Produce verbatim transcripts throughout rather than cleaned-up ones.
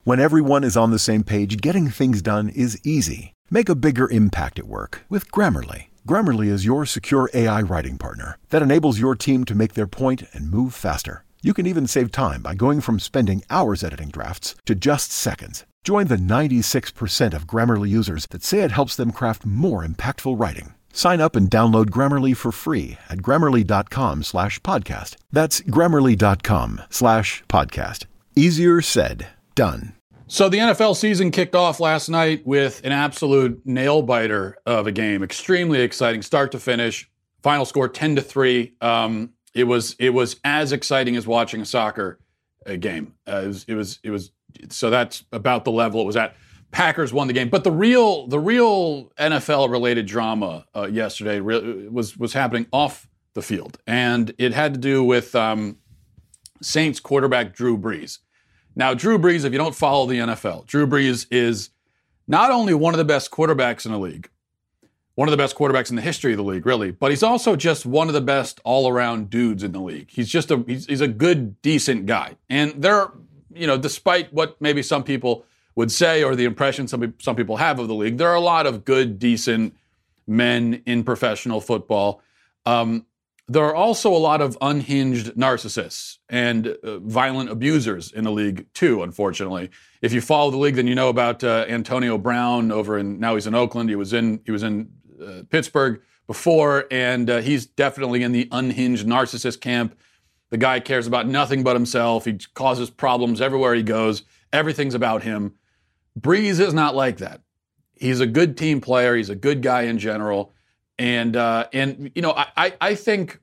When everyone is on the same page, getting things done is easy. Make a bigger impact at work with Grammarly. Grammarly is your secure A I writing partner that enables your team to make their point and move faster. You can even save time by going from spending hours editing drafts to just seconds. Join the ninety-six percent of Grammarly users that say it helps them craft more impactful writing. Sign up and download Grammarly for free at grammarly.com slash podcast. That's grammarly.com slash podcast. Easier said, done. So the N F L season kicked off last night with an absolute nail-biter of a game. Extremely exciting, start to finish. Final score ten to three. Um, it was it was as exciting as watching a soccer uh, game. Uh, it was, it was it was so that's about the level it was at. Packers won the game, but the real the real N F L-related drama uh, yesterday re- was was happening off the field, and it had to do with um, Saints quarterback Drew Brees. Now, Drew Brees, if you don't follow the N F L, Drew Brees is not only one of the best quarterbacks in the league, one of the best quarterbacks in the history of the league, really, but he's also just one of the best all-around dudes in the league. He's just a he's, he's a good, decent guy. And there, you know, despite what maybe some people would say or the impression some some people have of the league, there are a lot of good, decent men in professional football. Um, There are also a lot of unhinged narcissists and uh, violent abusers in the league too, unfortunately. If you follow the league, then you know about uh, Antonio Brown over in, now he's in Oakland. He was in he was in uh, Pittsburgh before, and uh, he's definitely in the unhinged narcissist camp. The guy cares about nothing but himself. He causes problems everywhere he goes. Everything's about him. Brees is not like that. He's a good team player. He's a good guy in general. And, uh, and you know, I, I think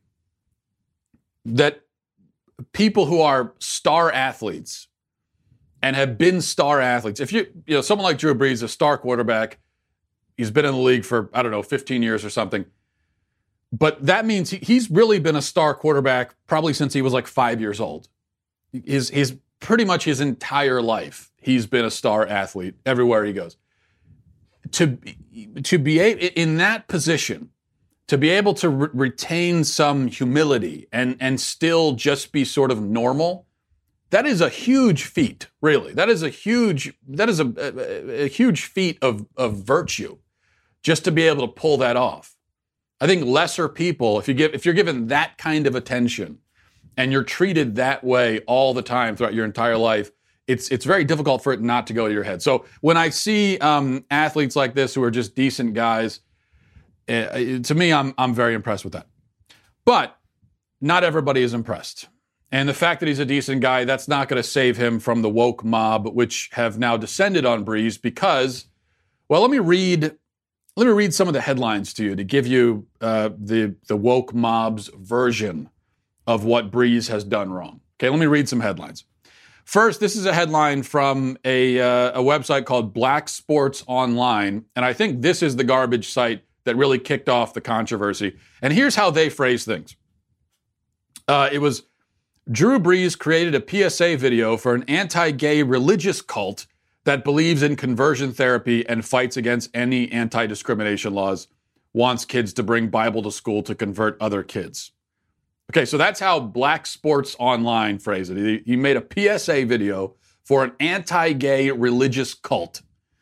that people who are star athletes and have been star athletes, if you, you know, someone like Drew Brees, a star quarterback, he's been in the league for, I don't know, fifteen years or something. But that means he, he's really been a star quarterback probably since he was like five years old. His, his pretty much his entire life, he's been a star athlete everywhere he goes. To, to be a, in that position, to be able to re- retain some humility and, and still just be sort of normal, that is a huge feat, really. That is a huge, that is a, a, a huge feat of, of virtue, just to be able to pull that off. I think lesser people, if you give, if you're given that kind of attention and you're treated that way all the time throughout your entire life, It's it's very difficult for it not to go to your head. So when I see um, athletes like this who are just decent guys, uh, to me, I'm I'm very impressed with that. But not everybody is impressed. And the fact that he's a decent guy, that's not going to save him from the woke mob, which have now descended on Brees because, well, let me read let me read some of the headlines to you to give you uh, the the woke mob's version of what Brees has done wrong. Okay, let me read some headlines. First, this is a headline from a, uh, a website called Black Sports Online, and I think this is the garbage site that really kicked off the controversy. And here's how they phrase things. Uh, it was, Drew Brees created a P S A video for an anti-gay religious cult that believes in conversion therapy and fights against any anti-discrimination laws, wants kids to bring Bible to school to convert other kids. Okay, so that's how Black Sports Online phrased it. He, he made a P S A video for an anti-gay religious cult.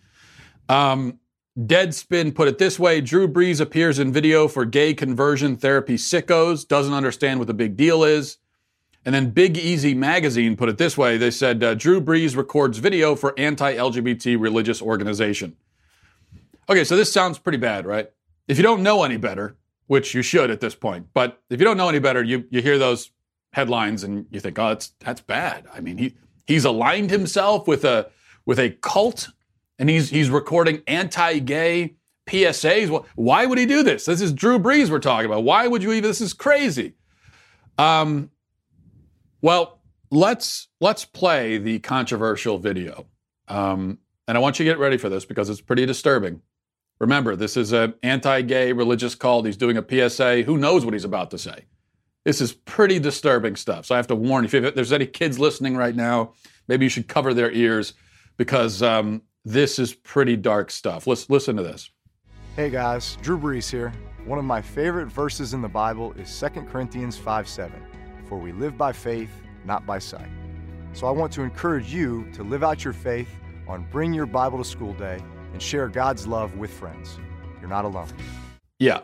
Um, Deadspin put it this way: Drew Brees appears in video for gay conversion therapy sickos, doesn't understand what the big deal is. And then Big Easy Magazine put it this way. They said, uh, Drew Brees records video for anti-L G B T religious organization. Okay, so this sounds pretty bad, right? If you don't know any better, which you should at this point. But if you don't know any better, you you hear those headlines and you think, oh, that's that's bad. I mean, he he's aligned himself with a with a cult, and he's he's recording anti-gay P S As. Why would he do this? This is Drew Brees we're talking about. Why would you even? This is crazy. Um. Well, let's let's play the controversial video, um, and I want you to get ready for this because it's pretty disturbing. Remember, this is an anti-gay religious cult. He's doing a P S A. Who knows what he's about to say? This is pretty disturbing stuff. So I have to warn you, if there's any kids listening right now, maybe you should cover their ears because um, this is pretty dark stuff. Let's listen to this. Hey guys, Drew Brees here. One of my favorite verses in the Bible is Second Corinthians five seven. For we live by faith, not by sight. So I want to encourage you to live out your faith on Bring Your Bible to School Day and share God's love with friends. You're not alone. Yeah.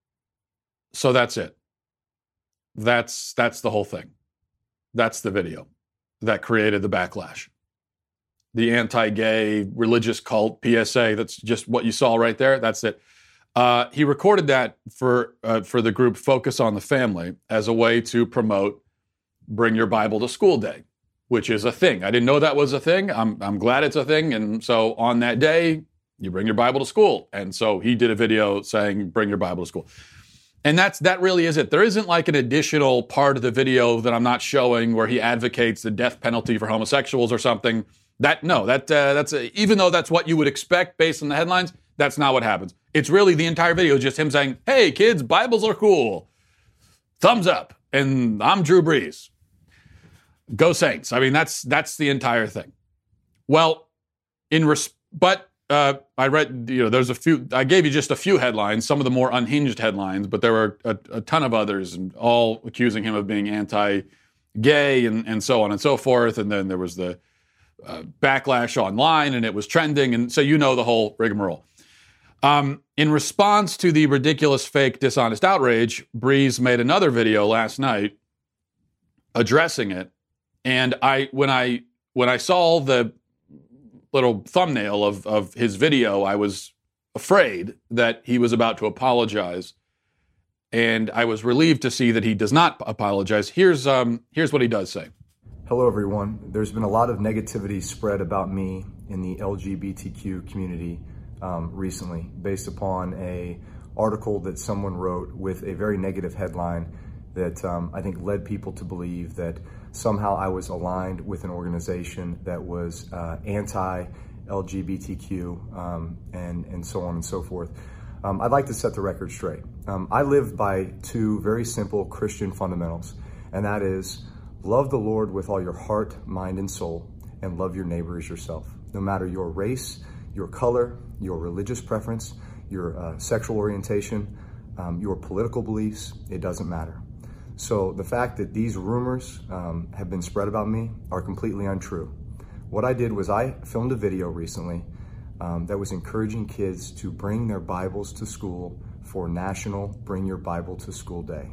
So that's it. That's that's the whole thing. That's the video that created the backlash. The anti-gay religious cult P S A, that's just what you saw right there. That's it. Uh, he recorded that for uh, for the group Focus on the Family as a way to promote Bring Your Bible to School Day, which is a thing. I didn't know that was a thing. I'm I'm glad it's a thing. And so on that day, you bring your Bible to school. And so he did a video saying, bring your Bible to school. And that's that really is it. There isn't like an additional part of the video that I'm not showing where he advocates the death penalty for homosexuals or something. That no, that uh, that's a, even though that's what you would expect based on the headlines, that's not what happens. It's really the entire video is just him saying, "Hey kids, Bibles are cool. Thumbs up." And I'm Drew Brees. Go Saints. I mean, that's that's the entire thing. Well, in res- but uh, I read, you know, there's a few. I gave you just a few headlines, some of the more unhinged headlines, but there were a, a ton of others, and all accusing him of being anti-gay and, and so on and so forth. And then there was the uh, backlash online, and it was trending, and so you know the whole rigmarole. Um, in response to the ridiculous, fake, dishonest outrage, Brees made another video last night addressing it. And I, when I, when I saw the little thumbnail of, of his video, I was afraid that he was about to apologize. And I was relieved to see that he does not apologize. Here's, um, here's what he does say. Hello, everyone. There's been a lot of negativity spread about me in the L G B T Q community um, recently, based upon a article that someone wrote with a very negative headline that um, I think led people to believe that somehow I was aligned with an organization that was uh, anti-L G B T Q um, and, and so on and so forth. Um, I'd like to set the record straight. Um, I live by two very simple Christian fundamentals, and that is love the Lord with all your heart, mind, and soul, and love your neighbor as yourself. No matter your race, your color, your religious preference, your uh, sexual orientation, um, your political beliefs, it doesn't matter. So the fact that these rumors um, have been spread about me are completely untrue. What I did was I filmed a video recently um, that was encouraging kids to bring their Bibles to school for National Bring Your Bible to School Day.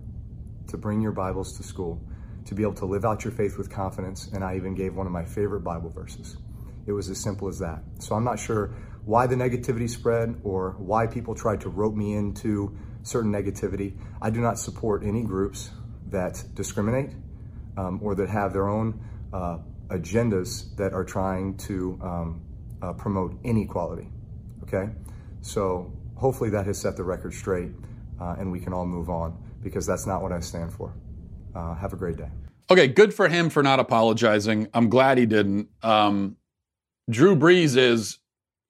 To bring your Bibles to school, to be able to live out your faith with confidence, and I even gave one of my favorite Bible verses. It was as simple as that. So I'm not sure why the negativity spread or why people tried to rope me into certain negativity. I do not support any groups that discriminate um, or that have their own uh, agendas that are trying to um, uh, promote inequality, okay? So hopefully that has set the record straight uh, and we can all move on, because that's not what I stand for. Uh, have a great day. Okay, good for him for not apologizing. I'm glad he didn't. Um, Drew Brees is,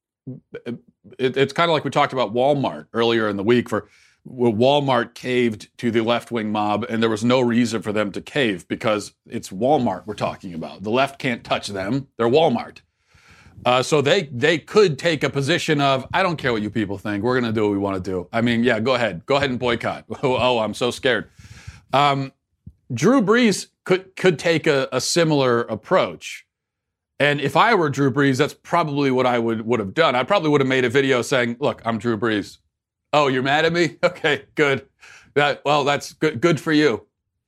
it, it's kind of like we talked about Walmart earlier in the week, for Walmart caved to the left-wing mob, and there was no reason for them to cave because it's Walmart we're talking about. The left can't touch them. They're Walmart. Uh, so they they could take a position of, I don't care what you people think. We're going to do what we want to do. I mean, yeah, go ahead. Go ahead and boycott. Oh, oh I'm so scared. Um, Drew Brees could could take a, a similar approach. And if I were Drew Brees, that's probably what I would, would have done. I probably would have made a video saying, look, I'm Drew Brees. Oh, you're mad at me? Okay, good. That, well, that's good, good for you.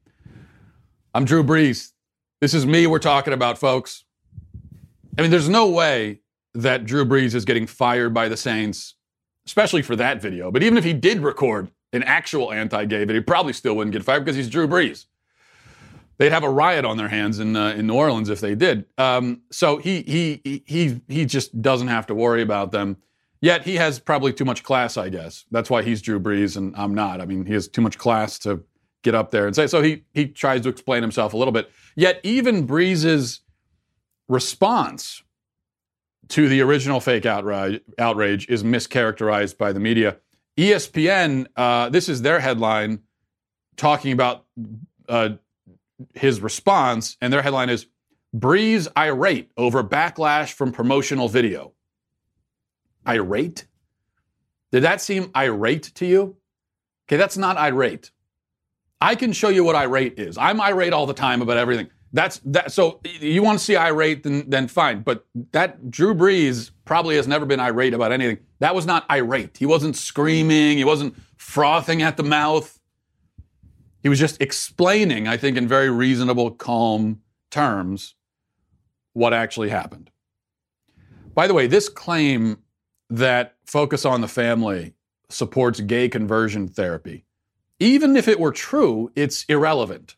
I'm Drew Brees. This is me we're talking about, folks. I mean, there's no way that Drew Brees is getting fired by the Saints, especially for that video. But even if he did record an actual anti-gay video, he probably still wouldn't get fired because he's Drew Brees. They'd have a riot on their hands in uh, in New Orleans if they did. Um, so he he he he just doesn't have to worry about them. Yet he has probably too much class, I guess. That's why he's Drew Brees and I'm not. I mean, he has too much class to get up there and say. So he he tries to explain himself a little bit. Yet even Brees's response to the original fake outrage, outrage is mischaracterized by the media. E S P N, uh, this is their headline talking about uh, his response, and their headline is, Brees irate over backlash from promotional video. Irate? Did that seem irate to you? Okay, that's not irate. I can show you what irate is. I'm irate all the time about everything. That's that. So you want to see irate, then, then fine. But that Drew Brees probably has never been irate about anything. That was not irate. He wasn't screaming. He wasn't frothing at the mouth. He was just explaining, I think, in very reasonable, calm terms, what actually happened. By the way, this claim that Focus on the Family supports gay conversion therapy, even if it were true, it's irrelevant.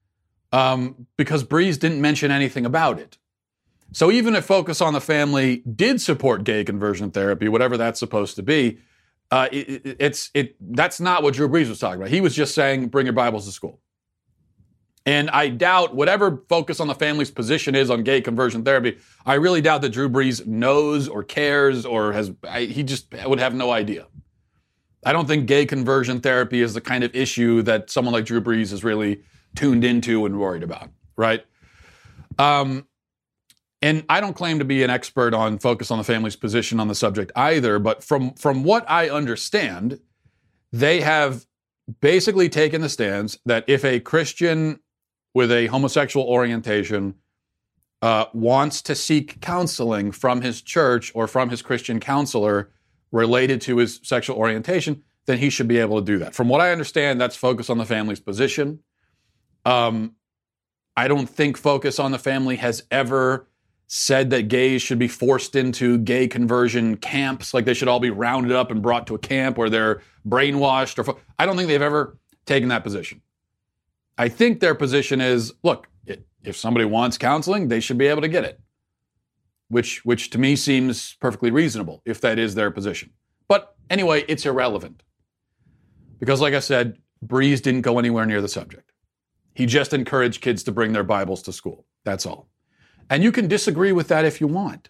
Um, because Brees didn't mention anything about it. So even if Focus on the Family did support gay conversion therapy, whatever that's supposed to be, uh, it, it, it's it that's not what Drew Brees was talking about. He was just saying, bring your Bibles to school. And I doubt whatever Focus on the Family's position is on gay conversion therapy, I really doubt that Drew Brees knows or cares or has, I, he just would have no idea. I don't think gay conversion therapy is the kind of issue that someone like Drew Brees is really tuned into and worried about, right? Um, and I don't claim to be an expert on Focus on the Family's position on the subject either, but from, from what I understand, they have basically taken the stance that if a Christian with a homosexual orientation uh, wants to seek counseling from his church or from his Christian counselor related to his sexual orientation, then he should be able to do that. From what I understand, that's Focus on the Family's position. Um, I don't think Focus on the Family has ever said that gays should be forced into gay conversion camps, like they should all be rounded up and brought to a camp where they're brainwashed. Or fo- I don't think they've ever taken that position. I think their position is, look, it, if somebody wants counseling, they should be able to get it, which, which to me seems perfectly reasonable if that is their position. But anyway, it's irrelevant because, like I said, Brees didn't go anywhere near the subject. He just encouraged kids to bring their Bibles to school. That's all. And you can disagree with that if you want.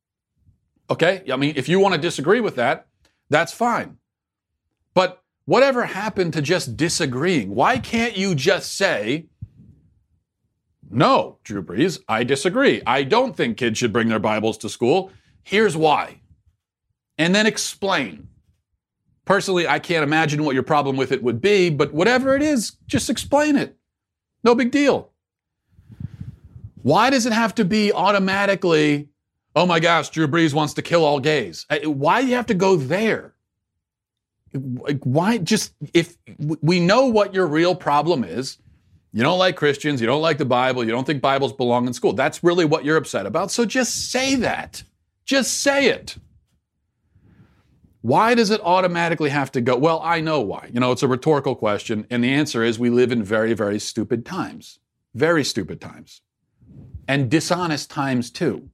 Okay? I mean, if you want to disagree with that, that's fine. But whatever happened to just disagreeing? Why can't you just say, no, Drew Brees, I disagree. I don't think kids should bring their Bibles to school. Here's why. And then explain. Personally, I can't imagine what your problem with it would be, but whatever it is, just explain it. No big deal. Why does it have to be automatically, oh my gosh, Drew Brees wants to kill all gays? Why do you have to go there? Why just, if we know what your real problem is, you don't like Christians, you don't like the Bible, you don't think Bibles belong in school. That's really what you're upset about. So just say that. Just say it. Why does it automatically have to go? Well, I know why. You know, it's a rhetorical question. And the answer is we live in very, very stupid times. Very stupid times. And dishonest times too.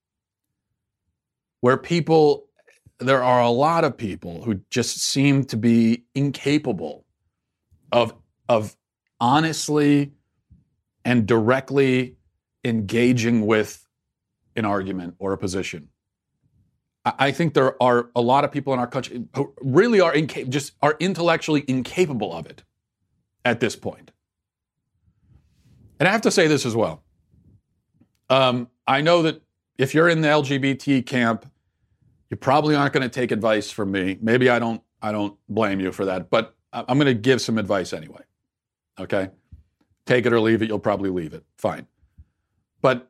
Where people, there are a lot of people who just seem to be incapable of, of honestly and directly engaging with an argument or a position. I think there are a lot of people in our country who really are inca- just are intellectually incapable of it at this point. And I have to say this as well. Um, I know that if you're in the L G B T camp, you probably aren't going to take advice from me. Maybe I don't. I don't blame you for that, but I'm going to give some advice anyway. Okay, take it or leave it. You'll probably leave it. Fine. But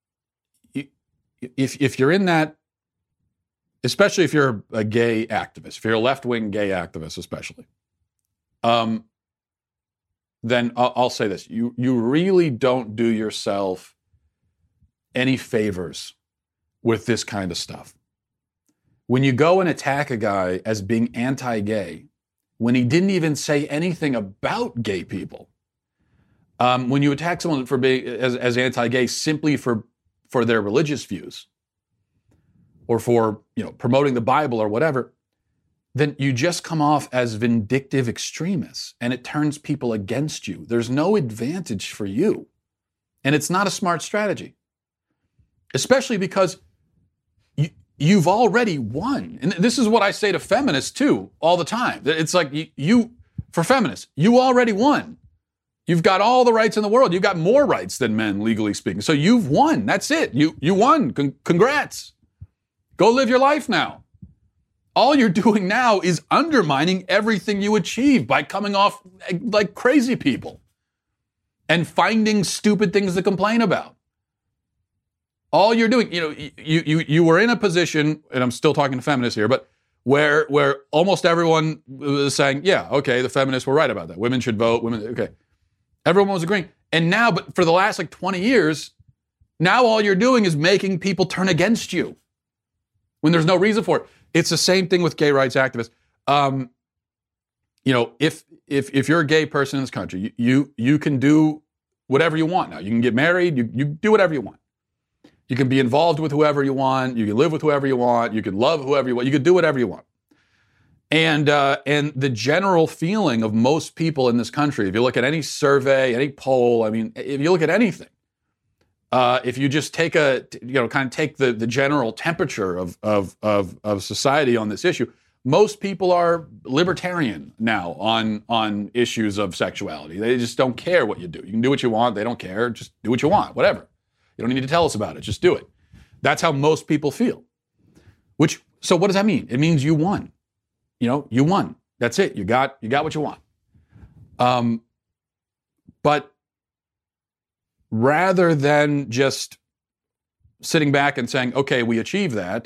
if if you're in that, especially if you're a gay activist, if you're a left-wing gay activist especially, um, then I'll, I'll say this. You, you really don't do yourself any favors with this kind of stuff. When you go and attack a guy as being anti-gay, when he didn't even say anything about gay people, um, when you attack someone for being as, as anti-gay simply for, for their religious views, or for, you know, promoting the Bible or whatever, then you just come off as vindictive extremists and it turns people against you. There's no advantage for you. And it's not a smart strategy, especially because you, you've already won. And this is what I say to feminists too, all the time. It's like you, you for feminists, you already won. You've got all the rights in the world. You've got more rights than men, legally speaking. So you've won. That's it. You, you won. Con- congrats. Go live your life now. All you're doing now is undermining everything you achieved by coming off like crazy people. and finding stupid things to complain about. All you're doing, you know, you you you were in a position, and I'm still talking to feminists here, but where where almost everyone was saying, yeah, okay, the feminists were right about that. Women should vote. Women, okay. Everyone was agreeing. And now, but for the last like twenty years, now all you're doing is making people turn against you when there's no reason for it. It's the same thing with gay rights activists. Um, you know, if if if you're a gay person in this country, you you, you can do whatever you want now. You can get married. You you do whatever you want. You can be involved with whoever you want. You can live with whoever you want. You can love whoever you want. You can do whatever you want. And uh, and the general feeling of most people in this country, if you look at any survey, any poll, I mean, if you look at anything, uh, if you just take a, you know, kind of take the, the general temperature of, of of of society on this issue, most people are libertarian now on on issues of sexuality. They just don't care what you do. You can do what you want. They don't care. Just do what you want. Whatever. You don't need to tell us about it. Just do it. That's how most people feel. Which, so what does that mean? It means you won. You know, you won. That's it. You got you got what you want. Um, but rather than just sitting back and saying, okay, we achieved that,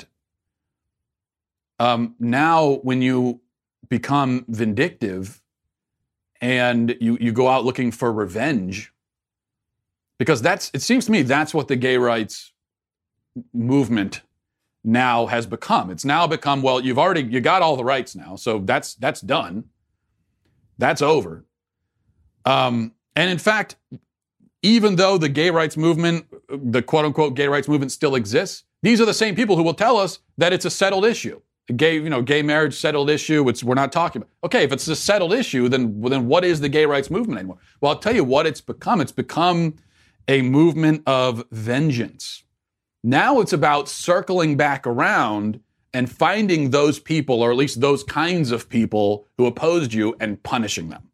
um, now when you become vindictive and you, you go out looking for revenge, because that's, it seems to me that's what the gay rights movement now has become. It's now become, well, you've already, you got all the rights now, so that's that's done. That's over. Um, and in fact, even though the gay rights movement, the quote-unquote gay rights movement still exists, these are the same people who will tell us that it's a settled issue. Gay, you know, gay marriage, settled issue, it's, we're not talking about. Okay, if it's a settled issue, then, well, then what is the gay rights movement anymore? Well, I'll tell you what it's become. It's become a movement of vengeance. Now it's about circling back around and finding those people, or at least those kinds of people who opposed you, and punishing them.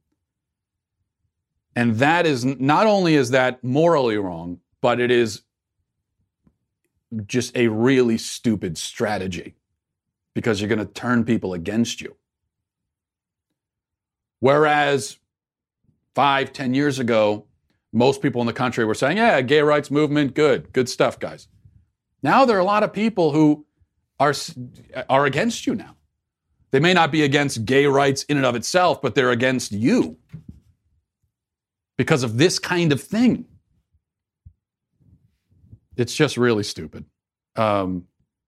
And that is, not only is that morally wrong, but it is just a really stupid strategy, because you're going to turn people against you. Whereas five, ten years ago, most people in the country were saying, yeah, gay rights movement, good, good stuff, guys. Now there are a lot of people who are, are against you now. They may not be against gay rights in and of itself, but they're against you because of this kind of thing. It's just really stupid. Um,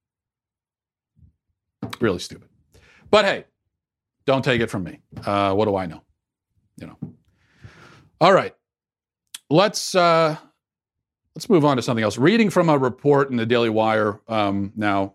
really stupid. But hey, don't take it from me. Uh, what do I know? You know. All right. Let's uh, let's move on to something else. Reading from a report in the Daily Wire um, now.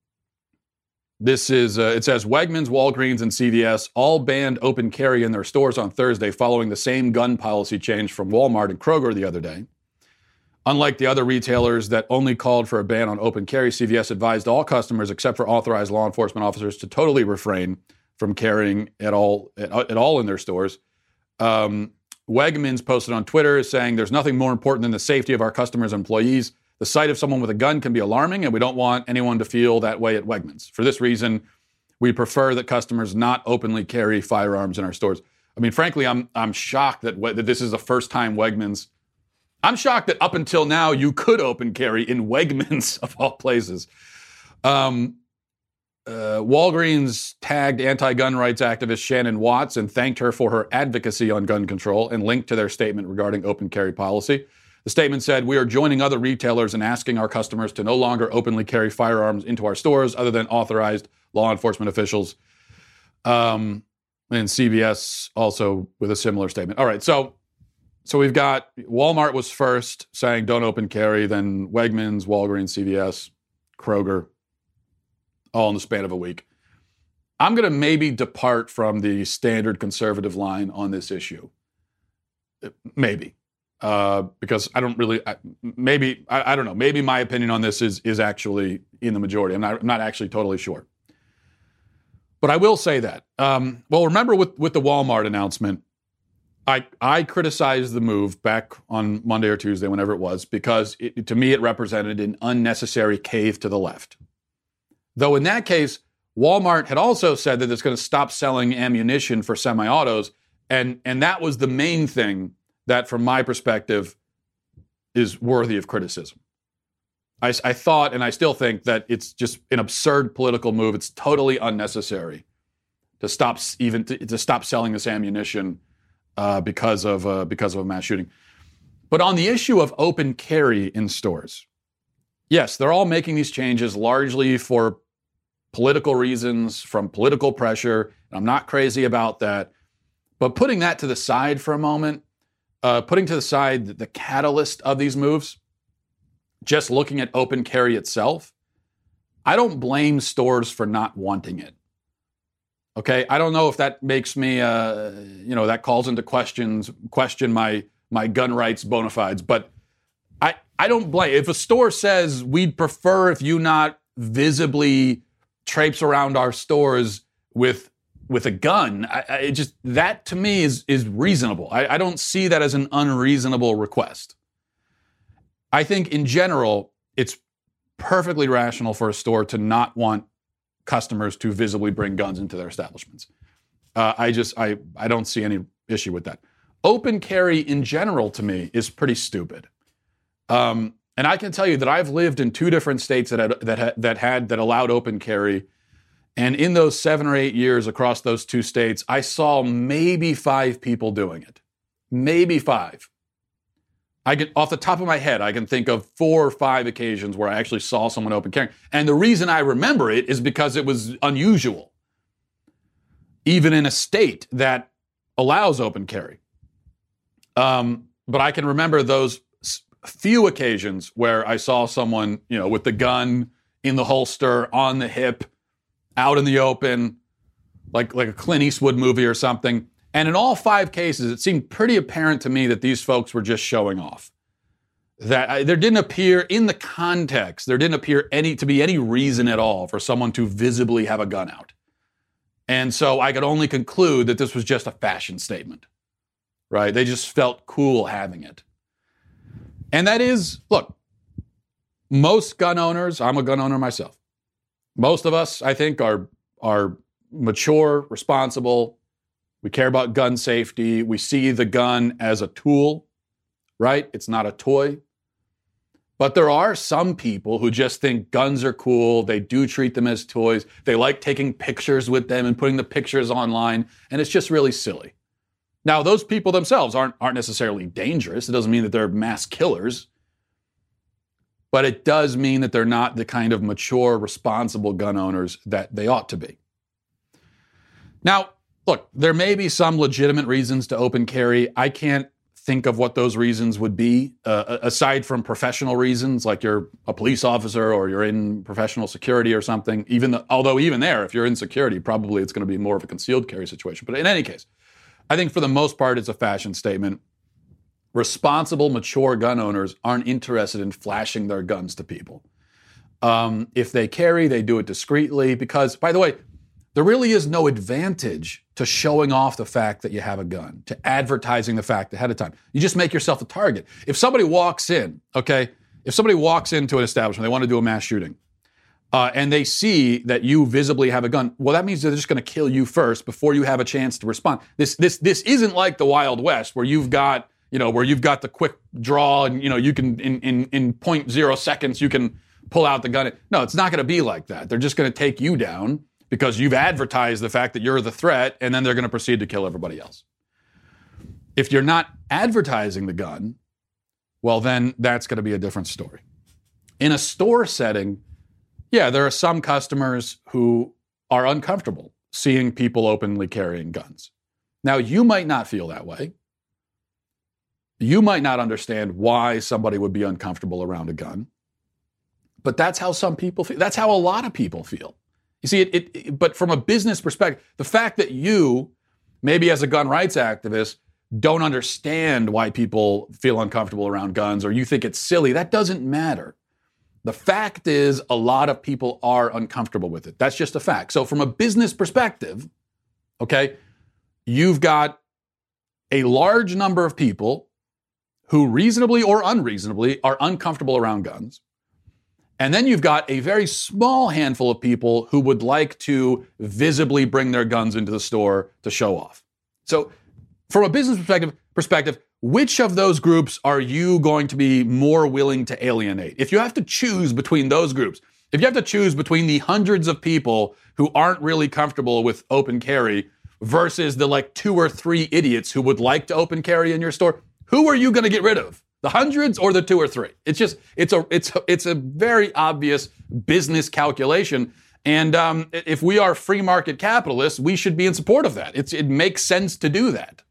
This is, uh, it says, Wegmans, Walgreens, and C V S all banned open carry in their stores on Thursday following the same gun policy change from Walmart and Kroger the other day. Unlike the other retailers that only called for a ban on open carry, C V S advised all customers except for authorized law enforcement officers to totally refrain from carrying at all at, at all in their stores. Um, Wegmans posted on Twitter saying, there's nothing more important than the safety of our customers and employees. The sight of someone with a gun can be alarming, and we don't want anyone to feel that way at Wegmans. For this reason, we prefer that customers not openly carry firearms in our stores. I mean, frankly, I'm I'm shocked that, that this is the first time Wegmans... I'm shocked that up until now you could open carry in Wegmans, of all places. Um, uh, Walgreens tagged anti-gun rights activist Shannon Watts and thanked her for her advocacy on gun control and linked to their statement regarding open carry policy. The statement said, we are joining other retailers in asking our customers to no longer openly carry firearms into our stores other than authorized law enforcement officials. Um, and C V S also with a similar statement. All right, so so we've got Walmart was first saying don't open carry, then Wegmans, Walgreens, C V S, Kroger, all in the span of a week. I'm going to maybe depart from the standard conservative line on this issue. Maybe. Uh, because I don't really, I, maybe, I, I don't know, maybe my opinion on this is is actually in the majority. I'm not, I'm not actually totally sure. But I will say that. Um, well, remember with, with the Walmart announcement, I I criticized the move back on Monday or Tuesday, whenever it was, because it, to me it represented an unnecessary cave to the left. Though in that case, Walmart had also said that it's going to stop selling ammunition for semi-autos, and, and that was the main thing that, from my perspective, is worthy of criticism. I, I thought, and I still think, that it's just an absurd political move. It's totally unnecessary to stop even to, to stop selling this ammunition uh, because of uh, because of a mass shooting. But on the issue of open carry in stores, yes, they're all making these changes largely for political reasons, from political pressure. I'm not crazy about that. But putting that to the side for a moment, uh, putting to the side the catalyst of these moves, just looking at open carry itself, I don't blame stores for not wanting it. Okay, I don't know if that makes me, uh, you know, that calls into questions, question my my gun rights bona fides, but I, I don't blame. If a store says we'd prefer if you not visibly traipse around our stores with with a gun, I, I it just that to me is is reasonable. I, I don't see that as an unreasonable request. I think in general, it's perfectly rational for a store to not want customers to visibly bring guns into their establishments. Uh, I just I I don't see any issue with that. Open carry in general, to me, is pretty stupid. Um, and I can tell you that I've lived in two different states that had, that had, that had that allowed open carry, and in those seven or eight years across those two states, I saw maybe five people doing it, maybe five. I can, off the top of my head, I can think of four or five occasions where I actually saw someone open carry, and the reason I remember it is because it was unusual, even in a state that allows open carry. Um, but I can remember those few occasions where I saw someone, you know, with the gun in the holster, on the hip, out in the open, like, like a Clint Eastwood movie or something. And in all five cases, it seemed pretty apparent to me that these folks were just showing off. That I, there didn't appear, in the context, there didn't appear any to be any reason at all for someone to visibly have a gun out. And so I could only conclude that this was just a fashion statement. Right? They just felt cool having it. And that is, look, most gun owners, I'm a gun owner myself. Most of us, I think, are, are mature, responsible. We care about gun safety. We see the gun as a tool, right? It's not a toy. But there are some people who just think guns are cool. They do treat them as toys. They like taking pictures with them and putting the pictures online. And it's just really silly. Now, those people themselves aren't, aren't necessarily dangerous. It doesn't mean that they're mass killers. But it does mean that they're not the kind of mature, responsible gun owners that they ought to be. Now, look, there may be some legitimate reasons to open carry. I can't think of what those reasons would be, uh, aside from professional reasons, like you're a police officer or you're in professional security or something. Even the, although even there, if you're in security, probably it's going to be more of a concealed carry situation. But in any case, I think for the most part, it's a fashion statement. Responsible, mature gun owners aren't interested in flashing their guns to people. Um, if they carry, they do it discreetly because, by the way, there really is no advantage to showing off the fact that you have a gun, to advertising the fact ahead of time. You just make yourself a target. If somebody walks in, okay, if somebody walks into an establishment, they want to do a mass shooting, Uh, and they see that you visibly have a gun, well, that means they're just going to kill you first before you have a chance to respond. This this this isn't like the Wild West where you've got, you know, where you've got the quick draw and, you know, you can, in in in point zero seconds, you can pull out the gun. No, it's not going to be like that. They're just going to take you down because you've advertised the fact that you're the threat, and then they're going to proceed to kill everybody else. If you're not advertising the gun, well, then that's going to be a different story. In a store setting, yeah, there are some customers who are uncomfortable seeing people openly carrying guns. Now, you might not feel that way. You might not understand why somebody would be uncomfortable around a gun. But that's how some people feel. That's how a lot of people feel. You see, it, it, it, but from a business perspective, the fact that you, maybe as a gun rights activist, don't understand why people feel uncomfortable around guns or you think it's silly, that doesn't matter. The fact is, a lot of people are uncomfortable with it. That's just a fact. So from a business perspective, okay, you've got a large number of people who reasonably or unreasonably are uncomfortable around guns. And then you've got a very small handful of people who would like to visibly bring their guns into the store to show off. So from a business perspective, perspective, which of those groups are you going to be more willing to alienate? If you have to choose between those groups, if you have to choose between the hundreds of people who aren't really comfortable with open carry versus the like two or three idiots who would like to open carry in your store, who are you going to get rid of? The hundreds or the two or three? It's just, it's a, it's, a, it's a very obvious business calculation. And um, if we are free market capitalists, we should be in support of that. It's, it makes sense to do that.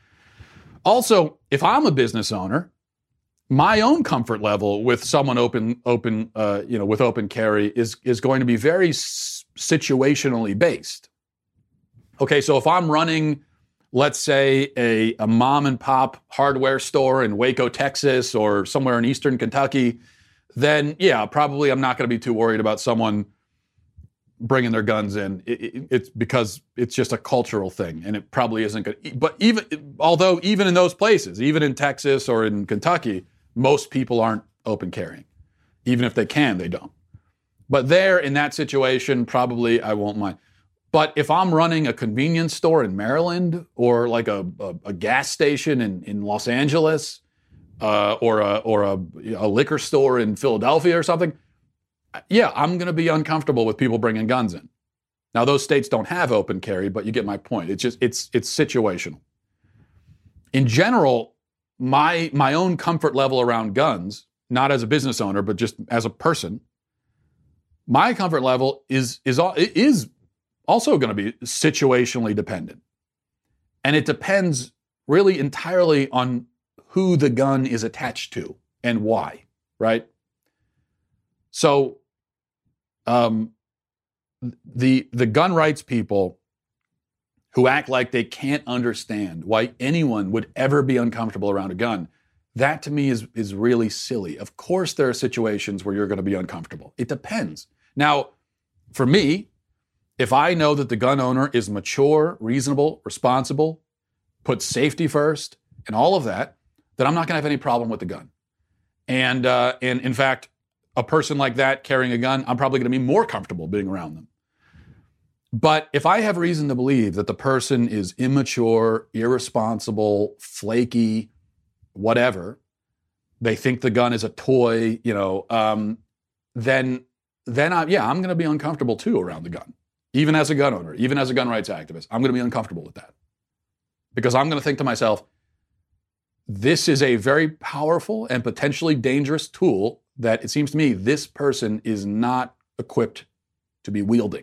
Also, if I'm a business owner, my own comfort level with someone open, open, uh, you know, with open carry is is going to be very s- situationally based. Okay, so if I'm running, let's say, a, a mom and pop hardware store in Waco, Texas, or somewhere in Eastern Kentucky, then yeah, probably I'm not going to be too worried about someone bringing their guns in. It, it, it's because it's just a cultural thing, and it probably isn't good. But even, although even in those places, even in Texas or in Kentucky, most people aren't open carrying. Even if they can, they don't. But there, in that situation, probably I won't mind. But if I'm running a convenience store in Maryland, or like a, a, a gas station in, in Los Angeles, uh, or a or a, a liquor store in Philadelphia or something, yeah, I'm going to be uncomfortable with people bringing guns in. Now, those states don't have open carry, but you get my point. It's just, it's it's situational. In general, my my own comfort level around guns, not as a business owner, but just as a person, my comfort level is is is also going to be situationally dependent. And it depends really entirely on who the gun is attached to and why, right? So um, the the gun rights people who act like they can't understand why anyone would ever be uncomfortable around a gun, that to me is, is really silly. Of course there are situations where you're going to be uncomfortable. It depends. Now, for me, if I know that the gun owner is mature, reasonable, responsible, puts safety first, and all of that, then I'm not going to have any problem with the gun. And, uh, and in fact, a person like that carrying a gun, I'm probably going to be more comfortable being around them. But if I have reason to believe that the person is immature, irresponsible, flaky, whatever, they think the gun is a toy, you know, um, then, then I, yeah, I'm going to be uncomfortable too around the gun. Even as a gun owner, even as a gun rights activist, I'm going to be uncomfortable with that. Because I'm going to think to myself, this is a very powerful and potentially dangerous tool that it seems to me this person is not equipped to be wielding.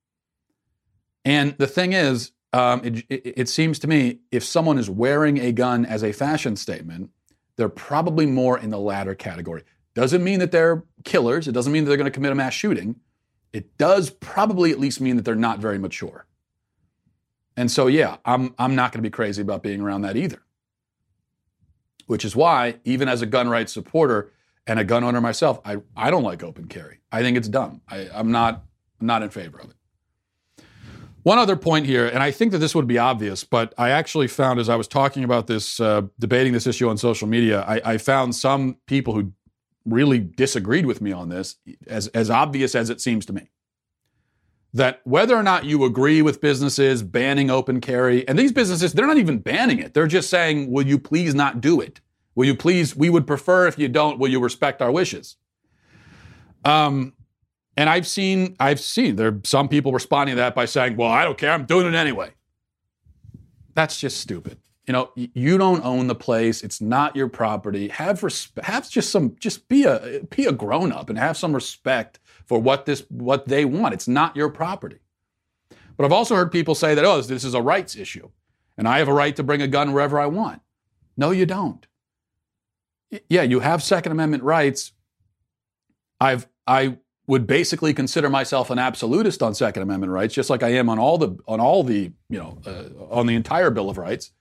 And the thing is, um, it, it, it seems to me if someone is wearing a gun as a fashion statement, they're probably more in the latter category. Doesn't mean that they're killers. It doesn't mean that they're going to commit a mass shooting. It does probably at least mean that they're not very mature. And so, yeah, I'm I'm not going to be crazy about being around that either. Which is why, even as a gun rights supporter and a gun owner myself, I, I don't like open carry. I think it's dumb. I, I'm not I'm not in favor of it. One other point here, and I think that this would be obvious, but I actually found as I was talking about this, uh, debating this issue on social media, I, I found some people who really disagreed with me on this, as, as obvious as it seems to me. That whether or not you agree with businesses banning open carry, and these businesses, they're not even banning it. They're just saying, will you please not do it? Will you please, we would prefer if you don't, will you respect our wishes? Um, and I've seen, I've seen, there are some people responding to that by saying, well, I don't care, I'm doing it anyway. That's just stupid. You know, you don't own the place. It's not your property. Have respect, have just some, just be a, be a grown up and have some respect for what this, what they want. It's not your property. But I've also heard people say that, oh, this is a rights issue and I have a right to bring a gun wherever I want. No, you don't. Yeah, you have Second Amendment rights. I've, I would basically consider myself an absolutist on Second Amendment rights, just like I am on all the, on all the, you know, uh, on the entire Bill of Rights.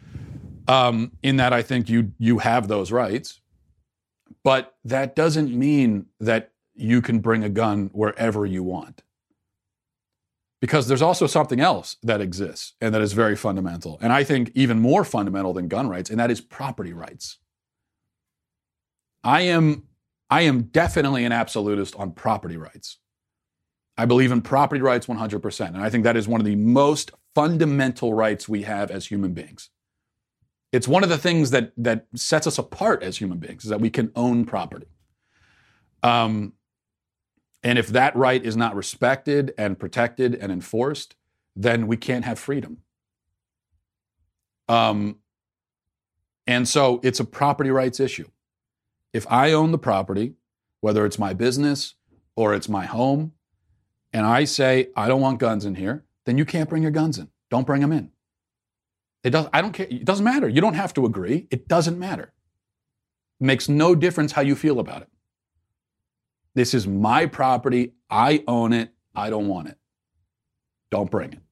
Um, in that I think you you have those rights, but that doesn't mean that you can bring a gun wherever you want. Because there's also something else that exists and that is very fundamental, and I think even more fundamental than gun rights, and that is property rights. I am I am definitely an absolutist on property rights. I believe in property rights one hundred percent, and I think that is one of the most fundamental rights we have as human beings. It's one of the things that that sets us apart as human beings, is that we can own property. Um, and if that right is not respected and protected and enforced, then we can't have freedom. Um, and so it's a property rights issue. If I own the property, whether it's my business or it's my home, and I say, I don't want guns in here, then you can't bring your guns in. Don't bring them in. It does, I don't care. It doesn't matter. You don't have to agree. It doesn't matter. It makes no difference how you feel about it. This is my property. I own it. I don't want it. Don't bring it.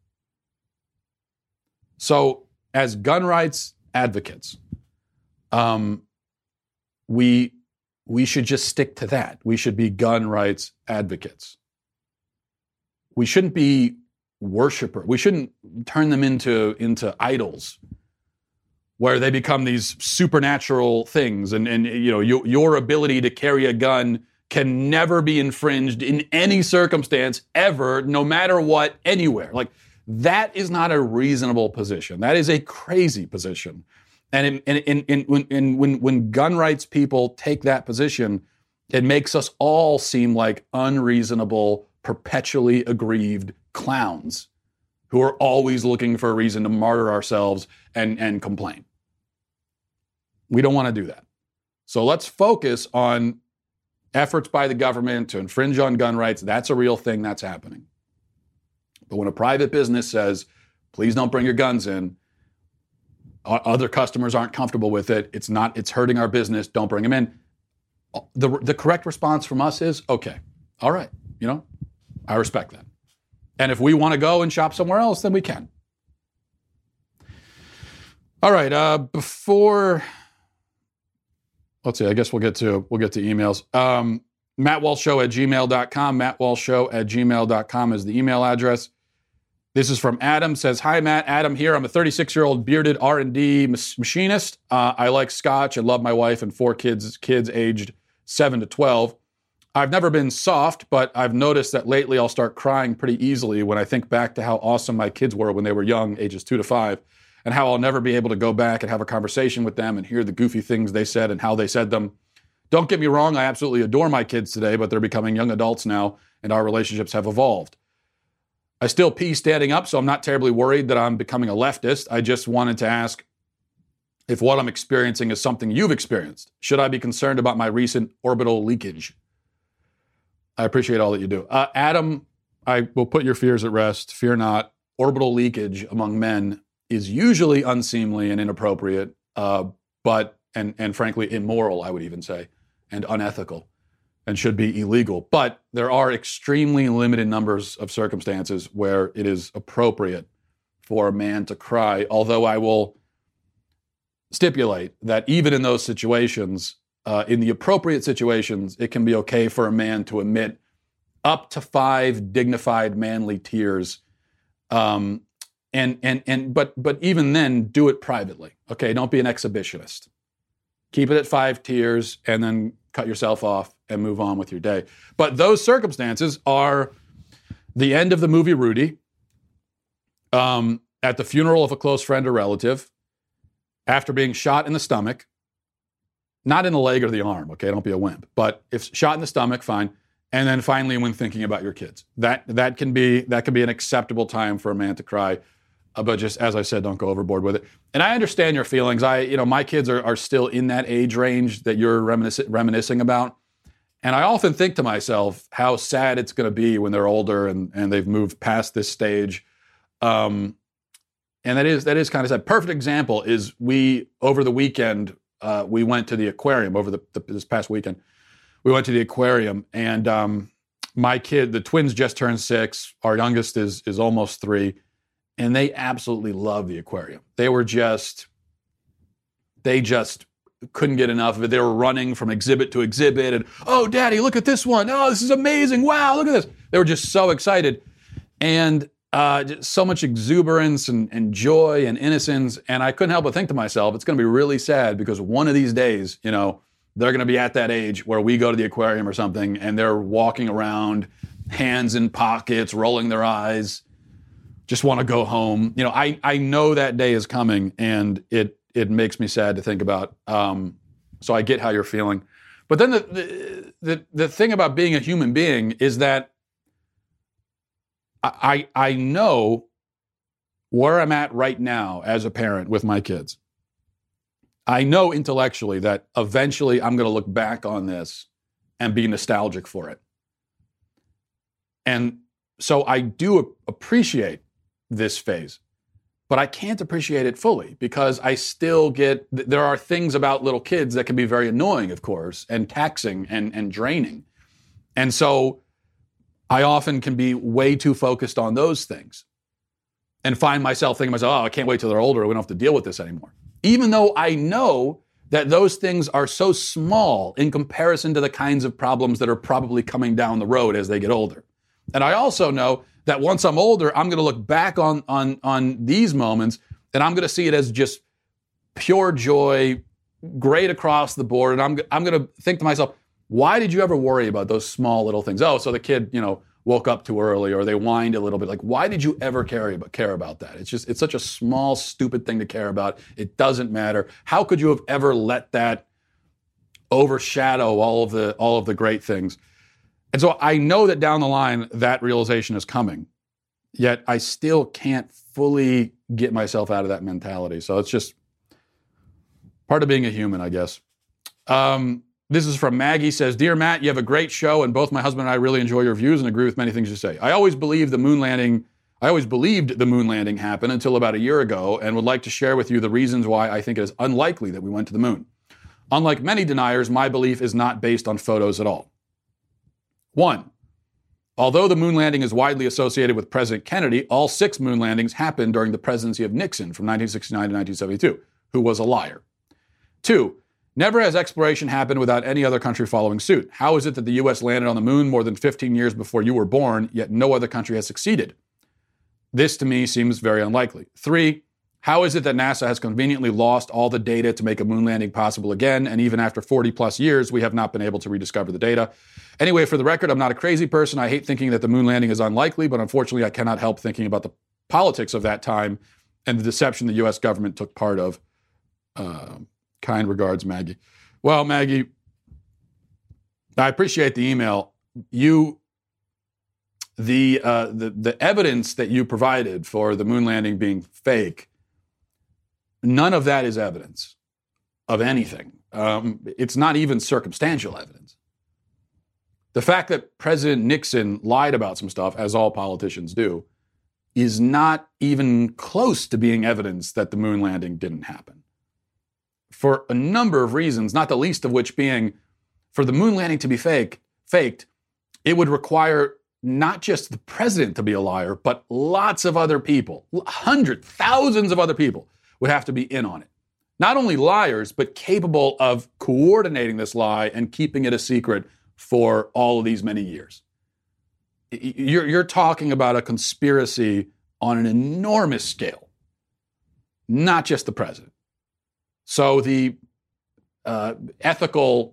So, as gun rights advocates, um, we we should just stick to that. We should be gun rights advocates. We shouldn't be worshippers. We shouldn't turn them into into idols, where they become these supernatural things, and and you know your, your ability to carry a gun can never be infringed in any circumstance ever, no matter what, anywhere. Like, that is not a reasonable position. That is a crazy position. And in, in, in, in, when, in, when, when gun rights people take that position, it makes us all seem like unreasonable, perpetually aggrieved clowns who are always looking for a reason to martyr ourselves and, and complain. We don't want to do that. So let's focus on efforts by the government to infringe on gun rights. That's a real thing that's happening. But when a private business says, please don't bring your guns in, other customers aren't comfortable with it, it's not, it's hurting our business, don't bring them in. The, the correct response from us is, okay, all right, you know, I respect that. And if we want to go and shop somewhere else, then we can. All right, uh, before... Let's see, I guess we'll get to we'll get to emails. Um, Matt Walsh Show at gmail dot com. Matt Walsh Show at gmail dot com is the email address. This is from Adam. Says, hi, Matt. Adam here. I'm a thirty-six-year-old bearded R and D machinist. Uh, I like scotch and love my wife and four kids, kids aged seven to twelve. I've never been soft, but I've noticed that lately I'll start crying pretty easily when I think back to how awesome my kids were when they were young, ages two to five. And how I'll never be able to go back and have a conversation with them and hear the goofy things they said and how they said them. Don't get me wrong, I absolutely adore my kids today, but they're becoming young adults now, and our relationships have evolved. I still pee standing up, so I'm not terribly worried that I'm becoming a leftist. I just wanted to ask if what I'm experiencing is something you've experienced. Should I be concerned about my recent orbital leakage? I appreciate all that you do. Uh, Adam, I will put your fears at rest. Fear not. Orbital leakage among men is usually unseemly and inappropriate, uh, but, and, and frankly, immoral, I would even say, and unethical, and should be illegal. But there are extremely limited numbers of circumstances where it is appropriate for a man to cry, although I will stipulate that even in those situations, uh, in the appropriate situations, it can be okay for a man to emit up to five dignified manly tears, um, And and and but but even then, do it privately. Okay, don't be an exhibitionist. Keep it at five tears and then cut yourself off and move on with your day. But those circumstances are the end of the movie Rudy, um, at the funeral of a close friend or relative, after being shot in the stomach, not in the leg or the arm. Okay, don't be a wimp. But if shot in the stomach, fine. And then finally, when thinking about your kids, that that can be that can be an acceptable time for a man to cry. Uh, but just, as I said, don't go overboard with it. And I understand your feelings. I, you know, my kids are, are still in that age range that you're reminisc- reminiscing about. And I often think to myself how sad it's going to be when they're older and, and they've moved past this stage. Um, and that is that is kind of sad. Perfect example is we, over the weekend, uh, we went to the aquarium over the, the this past weekend. We went to the aquarium, and um, my kid, the twins just turned six. Our youngest is is almost three. And they absolutely love the aquarium. They were just, they just couldn't get enough of it. They were running from exhibit to exhibit and, oh, Daddy, look at this one. Oh, this is amazing. Wow, look at this. They were just so excited. And uh, just so much exuberance and, and joy and innocence. And I couldn't help but think to myself, it's going to be really sad because one of these days, you know, they're going to be at that age where we go to the aquarium or something and they're walking around, hands in pockets, rolling their eyes, just want to go home. You know, I, I know that day is coming, and it it makes me sad to think about. Um, so I get how you're feeling. But then the, the the the thing about being a human being is that I I know where I'm at right now as a parent with my kids. I know intellectually that eventually I'm going to look back on this and be nostalgic for it. And so I do appreciate this phase, but I can't appreciate it fully because I still get, there are things about little kids that can be very annoying, of course, and taxing and, and draining. And so I often can be way too focused on those things and find myself thinking to myself, oh, I can't wait till they're older. We don't have to deal with this anymore. Even though I know that those things are so small in comparison to the kinds of problems that are probably coming down the road as they get older. And I also know that once I'm older, I'm going to look back on, on, on these moments and I'm going to see it as just pure joy, great across the board. And I'm, I'm going to think to myself, why did you ever worry about those small little things? Oh, so the kid, you know, woke up too early or they whined a little bit. Like, why did you ever care about, care about that? It's just, it's such a small, stupid thing to care about. It doesn't matter. How could you have ever let that overshadow all of the, all of the great things? And so I know that down the line, that realization is coming, yet I still can't fully get myself out of that mentality. So it's just part of being a human, I guess. Um, This is from Maggie, says, Dear Matt, you have a great show, and both my husband and I really enjoy your views and agree with many things you say. I always believed the moon landing, I always believed the moon landing happened until about a year ago, and would like to share with you the reasons why I think it is unlikely that we went to the moon. Unlike many deniers, my belief is not based on photos at all. One, although the moon landing is widely associated with President Kennedy, all six moon landings happened during the presidency of Nixon from nineteen sixty-nine to nineteen seventy-two, who was a liar. Two, never has exploration happened without any other country following suit. How is it that the U S landed on the moon more than fifteen years before you were born, yet no other country has succeeded? This, to me, seems very unlikely. Three, how is it that NASA has conveniently lost all the data to make a moon landing possible again, and even after forty plus years, we have not been able to rediscover the data? Anyway, for the record, I'm not a crazy person. I hate thinking that the moon landing is unlikely, but unfortunately, I cannot help thinking about the politics of that time and the deception the U S government took part of. Uh, Kind regards, Maggie. Well, Maggie, I appreciate the email. You, the uh, the the evidence that you provided for the moon landing being fake, none of that is evidence of anything. Um, it's not even circumstantial evidence. The fact that President Nixon lied about some stuff, as all politicians do, is not even close to being evidence that the moon landing didn't happen. For a number of reasons, not the least of which being, for the moon landing to be fake, faked, it would require not just the president to be a liar, but lots of other people, hundreds, thousands of other people would have to be in on it. Not only liars, but capable of coordinating this lie and keeping it a secret for all of these many years. You're, you're talking about a conspiracy on an enormous scale, not just the president. So the uh, ethical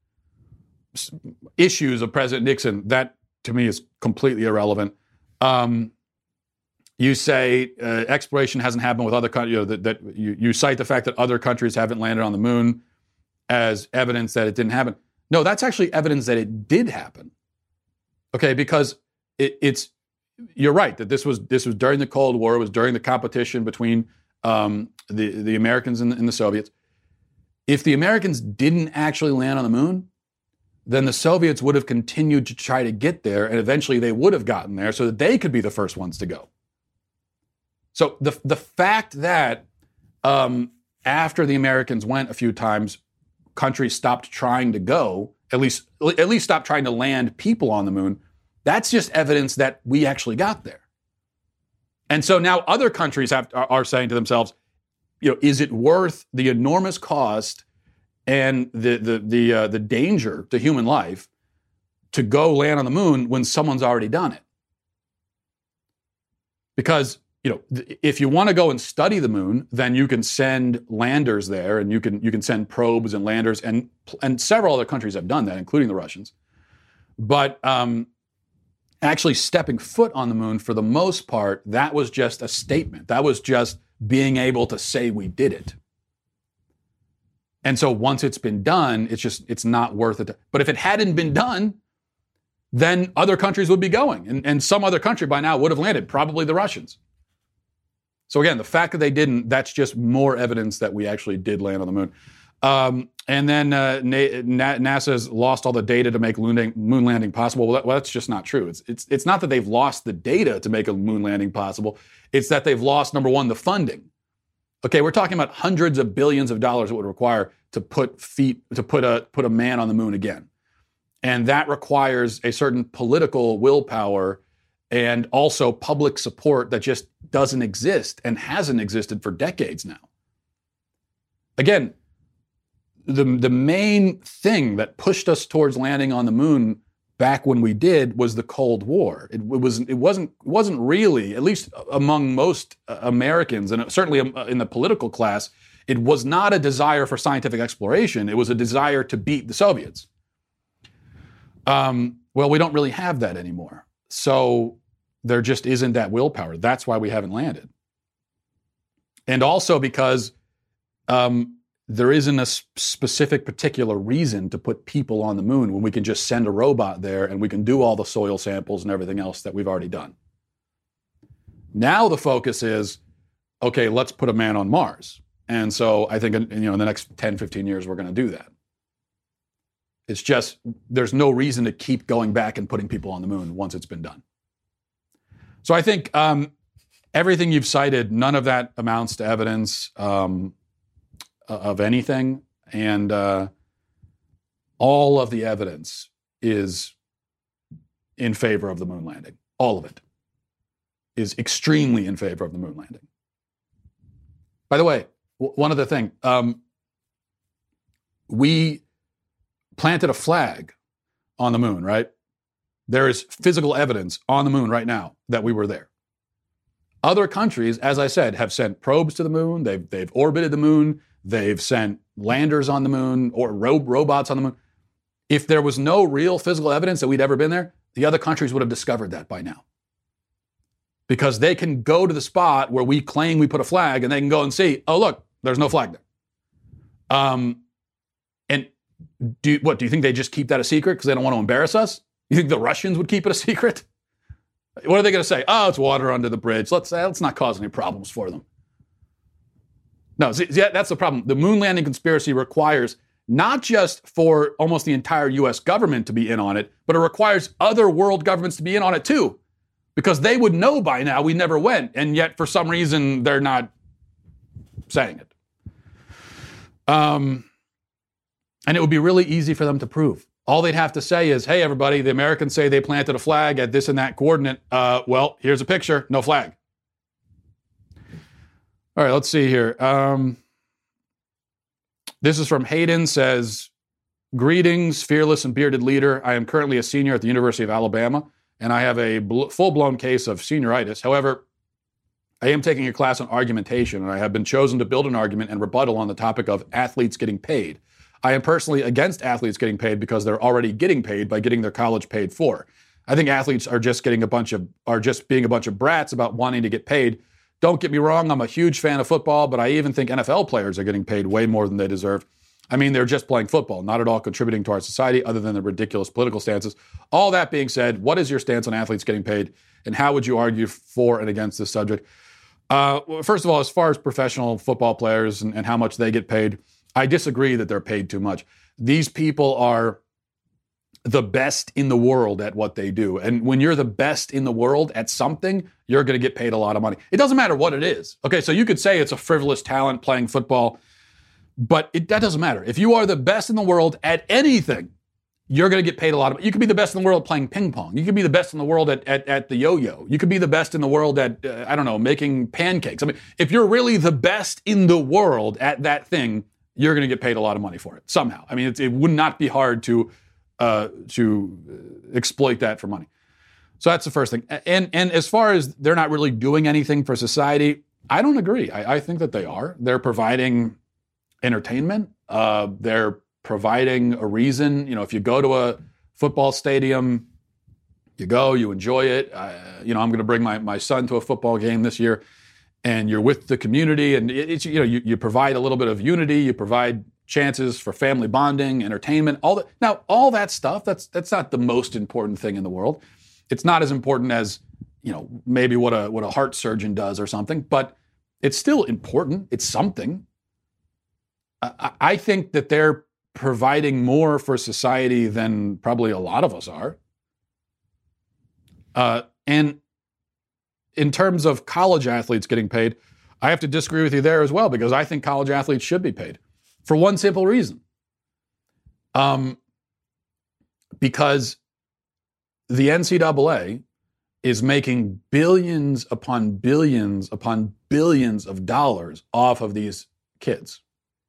issues of President Nixon, that to me is completely irrelevant. Um, you say uh, exploration hasn't happened with other countries, you know, that, that you, you cite the fact that other countries haven't landed on the moon as evidence that it didn't happen. No, that's actually evidence that it did happen. Okay, because it, it's, you're right, that this was this was during the Cold War, it was during the competition between Um, the, the Americans and the, and the Soviets. If the Americans didn't actually land on the moon, then the Soviets would have continued to try to get there, and eventually they would have gotten there so that they could be the first ones to go. So the, the fact that um, after the Americans went a few times, countries stopped trying to go, at least, at least stopped trying to land people on the moon, that's just evidence that we actually got there. And so now other countries have, are saying to themselves, you know, is it worth the enormous cost and the the the uh, the danger to human life to go land on the moon when someone's already done it? Because, you know, if you want to go and study the moon, then you can send landers there, and you can you can send probes and landers, and and several other countries have done that, including the Russians. But um, actually stepping foot on the moon, for the most part, that was just a statement. That was just being able to say we did it. And so once it's been done, it's just, it's not worth it. But if it hadn't been done, then other countries would be going. And, and some other country by now would have landed, probably the Russians. So again, the fact that they didn't, that's just more evidence that we actually did land on the moon. Um, and then uh, NASA's lost all the data to make moon landing possible. Well, that, well, that's just not true. It's, it's, it's not that they've lost the data to make a moon landing possible. It's that they've lost, number one, the funding. Okay, we're talking about hundreds of billions of dollars it would require to put feet, to put a, put a man on the moon again. And that requires a certain political willpower and also public support that just doesn't exist and hasn't existed for decades now. Again, the, the main thing that pushed us towards landing on the moon back when we did was the Cold War. It, it, was, it, wasn't, it wasn't really, at least among most Americans, and certainly in the political class, it was not a desire for scientific exploration. It was a desire to beat the Soviets. Um, well, we don't really have that anymore. So there just isn't that willpower. That's why we haven't landed. And also because um, there isn't a specific particular reason to put people on the moon when we can just send a robot there and we can do all the soil samples and everything else that we've already done. Now the focus is, okay, let's put a man on Mars. And so I think in, you know, in the next ten, fifteen years, we're going to do that. It's just, there's no reason to keep going back and putting people on the moon once it's been done. So I think um, everything you've cited, none of that amounts to evidence um, of anything. And uh, all of the evidence is in favor of the moon landing. All of it is extremely in favor of the moon landing. By the way, w- one other thing. Um, we... planted a flag on the moon, right? There is physical evidence on the moon right now that we were there. Other countries, as I said, have sent probes to the moon. They've, they've orbited the moon. They've sent landers on the moon or ro- robots on the moon. If there was no real physical evidence that we'd ever been there, the other countries would have discovered that by now. Because they can go to the spot where we claim we put a flag and they can go and see, oh, look, there's no flag there. Um, and Do, what, do you think they just keep that a secret because they don't want to embarrass us? You think the Russians would keep it a secret? What are they going to say? Oh, it's water under the bridge. Let's, let's not cause any problems for them. No, see, that's the problem. The moon landing conspiracy requires not just for almost the entire U S government to be in on it, but it requires other world governments to be in on it too. Because they would know by now we never went, and yet for some reason they're not saying it. Um... And it would be really easy for them to prove. All they'd have to say is, hey, everybody, the Americans say they planted a flag at this and that coordinate. Uh, well, here's a picture, no flag. All right, let's see here. Um, this is from Hayden, says, greetings, fearless and bearded leader. I am currently a senior at the University of Alabama, and I have a bl- full-blown case of senioritis. However, I am taking a class on argumentation, and I have been chosen to build an argument and rebuttal on the topic of athletes getting paid. I am personally against athletes getting paid because they're already getting paid by getting their college paid for. I think athletes are just getting a bunch of, are just being a bunch of brats about wanting to get paid. Don't get me wrong, I'm a huge fan of football, but I even think N F L players are getting paid way more than they deserve. I mean, they're just playing football, not at all contributing to our society other than the ridiculous political stances. All that being said, what is your stance on athletes getting paid, and how would you argue for and against this subject? Uh, well, first of all, as far as professional football players and, and how much they get paid, I disagree that they're paid too much. These people are the best in the world at what they do. And when you're the best in the world at something, you're going to get paid a lot of money. It doesn't matter what it is. Okay, so you could say it's a frivolous talent playing football, but it, that doesn't matter. If you are the best in the world at anything, you're going to get paid a lot of money. You could be the best in the world playing ping pong. You could be the best in the world at, at, at the yo-yo. You could be the best in the world at, uh, I don't know, making pancakes. I mean, if you're really the best in the world at that thing, you're going to get paid a lot of money for it somehow. I mean, it, it would not be hard to uh, to exploit that for money. So that's the first thing. And and as far as they're not really doing anything for society, I don't agree. I, I think that they are. They're providing entertainment. Uh, they're providing a reason. You know, if you go to a football stadium, you go, you enjoy it. Uh, you know, I'm going to bring my my son to a football game this year. And you're with the community, and it's, you know, you, you provide a little bit of unity, you provide chances for family bonding, entertainment, all that. Now, all that stuff, that's that's not the most important thing in the world. It's not as important as, you know, maybe what a what a heart surgeon does or something, but it's still important. It's something. I, I think that they're providing more for society than probably a lot of us are. Uh, and in terms of college athletes getting paid, I have to disagree with you there as well, because I think college athletes should be paid for one simple reason. Um, because the N C double A is making billions upon billions upon billions of dollars off of these kids.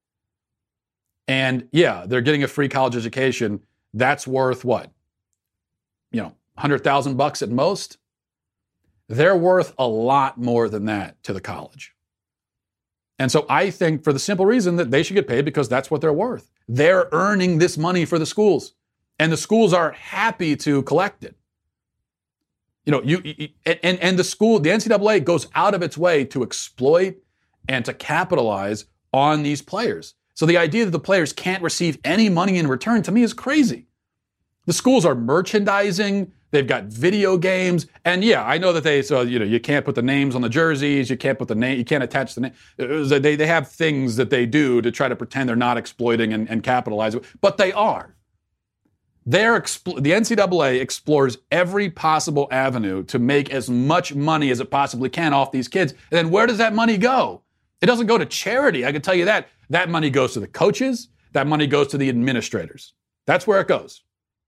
And yeah, they're getting a free college education. That's worth what? You know, one hundred thousand bucks at most. They're worth a lot more than that to the college. And so I think for the simple reason that they should get paid because that's what they're worth. They're earning this money for the schools, and the schools are happy to collect it. You know, you, you and, and the school, the N C double A goes out of its way to exploit and to capitalize on these players. So the idea that the players can't receive any money in return, to me, is crazy. The schools are merchandising. They've got video games. And yeah, I know that they, so, you know, you can't put the names on the jerseys. You can't put the name, you can't attach the name. They, they have things that they do to try to pretend they're not exploiting and, and capitalizing, but they are. They're expl- the N C double A explores every possible avenue to make as much money as it possibly can off these kids. And then where does that money go? It doesn't go to charity. I can tell you that. That money goes to the coaches. That money goes to the administrators. That's where it goes.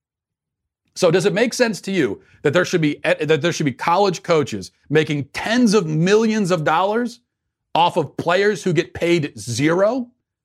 So does it make sense to you that there should be that there should be college coaches making tens of millions of dollars off of players who get paid zero?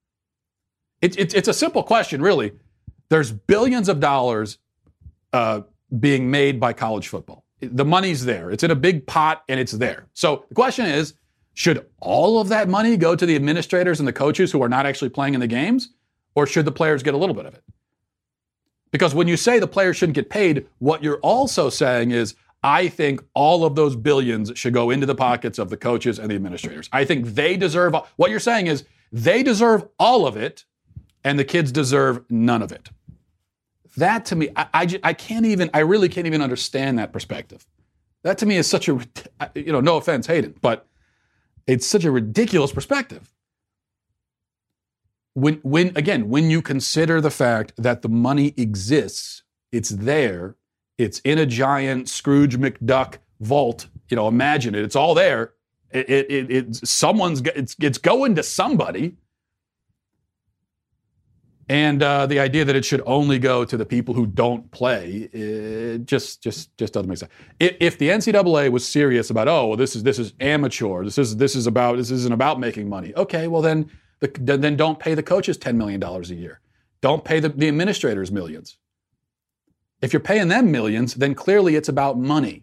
It, it, it's a simple question, really. There's billions of dollars uh, being made by college football. The money's there. It's in a big pot, and it's there. So the question is, should all of that money go to the administrators and the coaches who are not actually playing in the games, or should the players get a little bit of it? Because when you say the players shouldn't get paid, what you're also saying is, I think all of those billions should go into the pockets of the coaches and the administrators. I think they deserve, what you're saying is, they deserve all of it, and the kids deserve none of it. That to me, I, I, I can't even, I really can't even understand that perspective. That to me is such a, you know, no offense, Hayden, but it's such a ridiculous perspective. When, when again, when you consider the fact that the money exists, it's there, it's in a giant Scrooge McDuck vault, you know, imagine it, it's all there. It, it, it, it's someone's, it's, it's going to somebody. And uh, the idea that it should only go to the people who don't play, it just, just, just doesn't make sense. If, if the N C double A was serious about, oh, well, this is this is amateur, this is this is about this isn't about making money. Okay, well then, the, then don't pay the coaches ten million dollars a year. Don't pay the, the administrators millions. If you're paying them millions, then clearly it's about money.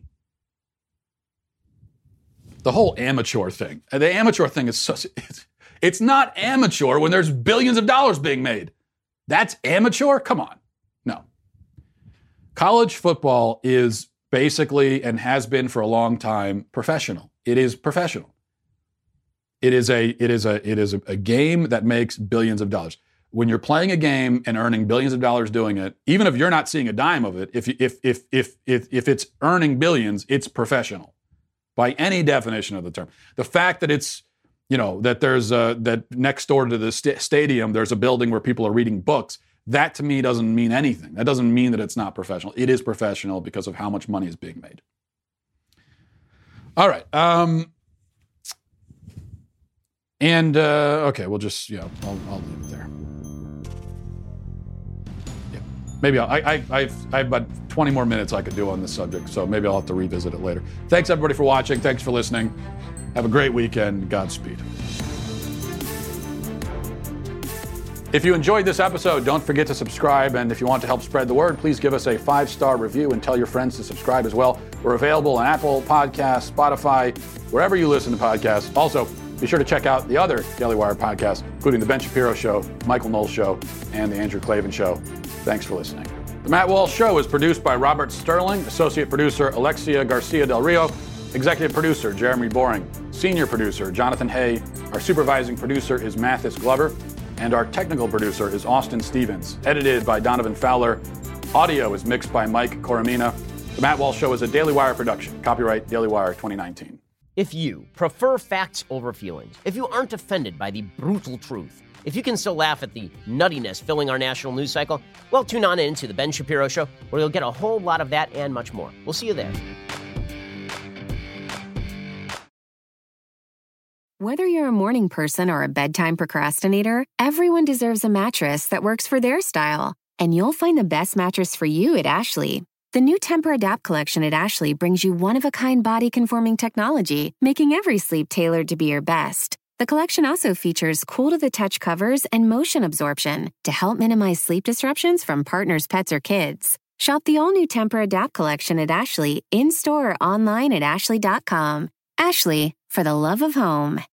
The whole amateur thing, the amateur thing is so, it's, it's not amateur when there's billions of dollars being made. That's amateur? Come on. No. College football is basically, and has been for a long time, professional. It is professional. It is a it is a it is a, a game that makes billions of dollars. When you're playing a game and earning billions of dollars doing it, even if you're not seeing a dime of it, if if if if if if it's earning billions, it's professional by any definition of the term. The fact that it's You know, that there's a, that next door to the st- stadium, there's a building where people are reading books. That to me doesn't mean anything. That doesn't mean that it's not professional. It is professional because of how much money is being made. All right. Um, and, uh, okay, we'll just, yeah, I'll, I'll leave it there. Yeah. Maybe I'll, I, I, I've, I have about twenty more minutes I could do on this subject, so maybe I'll have to revisit it later. Thanks, everybody, for watching. Thanks for listening. Have a great weekend. Godspeed. If you enjoyed this episode, don't forget to subscribe. And if you want to help spread the word, please give us a five-star review and tell your friends to subscribe as well. We're available on Apple Podcasts, Spotify, wherever you listen to podcasts. Also, be sure to check out the other Daily Wire podcasts, including The Ben Shapiro Show, Michael Knowles Show, and The Andrew Klavan Show. Thanks for listening. The Matt Walsh Show is produced by Robert Sterling, associate producer Alexia Garcia Del Rio, executive producer Jeremy Boring, senior producer Jonathan Hay. Our supervising producer is Mathis Glover. And our technical producer is Austin Stevens, edited by Donovan Fowler. Audio is mixed by Mike Coromina. The Matt Walsh Show is a Daily Wire production. Copyright Daily Wire twenty nineteen. If you prefer facts over feelings, if you aren't offended by the brutal truth, if you can still laugh at the nuttiness filling our national news cycle, well, tune on in to The Ben Shapiro Show, where you'll get a whole lot of that and much more. We'll see you there. Whether you're a morning person or a bedtime procrastinator, everyone deserves a mattress that works for their style. And you'll find the best mattress for you at Ashley. The new Tempur-Adapt collection at Ashley brings you one-of-a-kind body-conforming technology, making every sleep tailored to be your best. The collection also features cool-to-the-touch covers and motion absorption to help minimize sleep disruptions from partners, pets, or kids. Shop the all-new Tempur-Adapt collection at Ashley in-store or online at ashley dot com. Ashley, for the love of home.